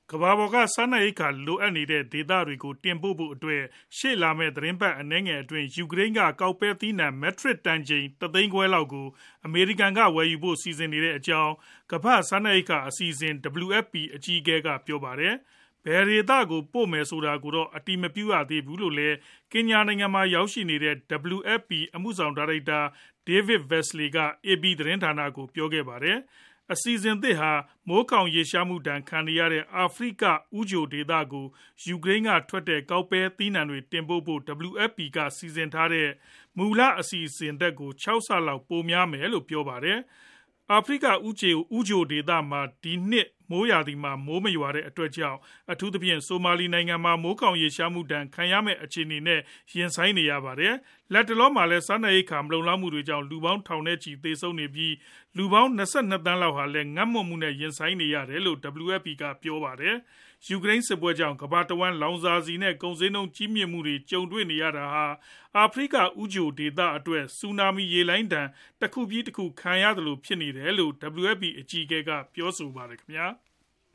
ကမ္ဘာပေါ်ကစားနပ်ရိက္ခာလိုအပ်နေတဲ့ဒေသတွေကိုတင်ပို့ဖို့အတွက်ရှေ့လာမယ့်သီတင်းပတ်အနည်းငယ်အတွင်းယူကရိန်းကကောက်ပဲသီးနှံမက်ထရစ်တန်ချိန်1 သိန်းခွဲလောက်ကိုအမေရိကန်ကဝယ်ယူဖို့စီစဉ်နေတဲ့အကြောင်းကမ္ဘာ့စားနပ်ရိက္ခာအစီအစဉ် WFP အကြီးအကဲကပြောပါတယ်။ဘယ်ဒေသကိုပို့မယ်ဆိုတာကိုတော့အတည်မပြုရသေးဘူးလို့လည်းကင်ညာနိုင်ငံမှာရောက်ရှိနေတဲ့ WFP အမှုဆောင်ဒါရိုက်တာ David Beasley က AP သတင်းဌာနကိုပြောခဲ့ပါတယ်။ အစီအစဉ်သစ်ဟာမိုးခေါင်ရေရှားမှုဒဏ်ခံနေရတဲ့အာဖရိကဦးချိုဒေသကိုယူကရိန်းကထွက်တဲ့ကောက်ပဲသီးနှံတွေတင်ပို့ဖို့ WFP ကစီစဉ်ထားတဲ့မူလအစီအစဉ်ထက်ကို6 ဆလောက်ပိုများမယ်လို့ပြောပါတယ်။ အာဖရိကဦးချိုဒေသမှာဒီနှစ်မိုးရာသီမှာမိုးမရွာတဲ့အတွက်ကြောင့်အထူးသဖြင့်ဆိုမာလီနိုင်ငံမှာမိုးခေါင်ရေရှားမှုဒဏ်ခံရမယ့်အခြေအနေနဲ့ရင်ဆိုင်နေရပါတယ်။ လတ်တလောမှာလည်းစားနပ်ရိက္ခာမလုံလောက်မှုတွေကြောင့်လူပေါင်းထောင်နဲ့ချီသေဆုံးနေပြီးလူပေါင်း22 သန်းလောက်ဟာလည်းငတ်မွတ်မှုနဲ့ရင်ဆိုင်နေရတယ်လို့ WFP ကပြောပါတယ်။ ယူကရိန်းစစ်ပွဲကြောင့်ကမ္ဘာတဝှမ်းလောင်စာဆီနဲ့ကုန်ဈေးနှုန်းကြီးမြင့်မှုတွေကြုံတွေ့နေရတာဟာအာဖရိကဦးချိုဒေသအတွက်ဆူနာမီရေလှိုင်းဒဏ်တခုပြီးတခုခံရသလိုဖြစ်နေတယ်လို့ WFP အကြီးအကဲကပြောပါတယ်ခင်ဗျာ။